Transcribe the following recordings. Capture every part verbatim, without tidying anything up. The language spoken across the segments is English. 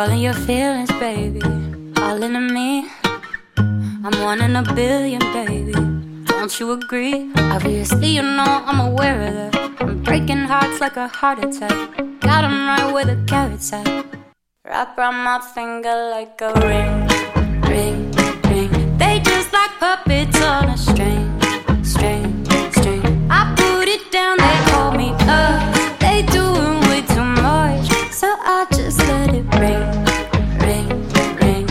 All in your feelings, baby, all into me. I'm one in a billion, baby. Don't you agree? Obviously, you know I'm aware of that. I'm breaking hearts like a heart attack. Got 'em right where the carrots at. Wrap around my finger like a ring, ring, ring. They just like puppets on a string, string, string. I put it down, they call me up. They doing way too much, so I just let it ring, ring, ring.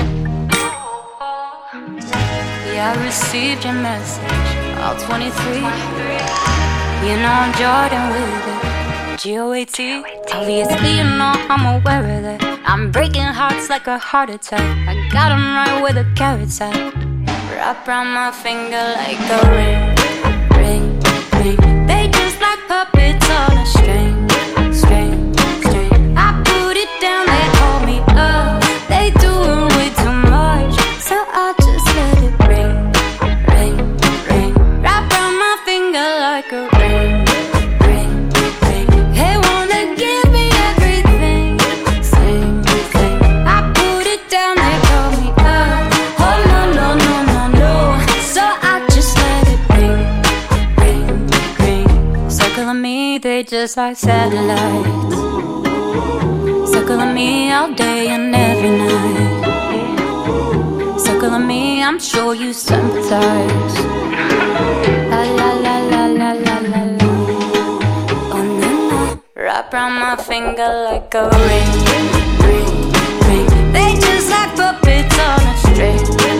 Yeah, I received your message, all twenty-three. You know I'm Jordan with it, G O A T. Obviously you know I'm aware of that. I'm breaking hearts like a heart attack. I got 'em right where the carrots at. Wrap around my finger like a ring, ring, ring. They just like puppets on a string, string, string. I put it down, they call me up. They doing way too much, so I just let it ring, ring, ring. Wrap around my finger like a ring, ring, ring. They wanna give me everything, sing, sing. I put it down, they call me up. Oh no, no, no, no, no. So I just let it ring, ring, ring. Circling me, they just like satellites. Circling me all day and every night. Circling me, I'm sure you sympathize. La la la la la la la la. Oh no no. Wrap around my finger like a ring, ring, ring. They just like puppets on a string.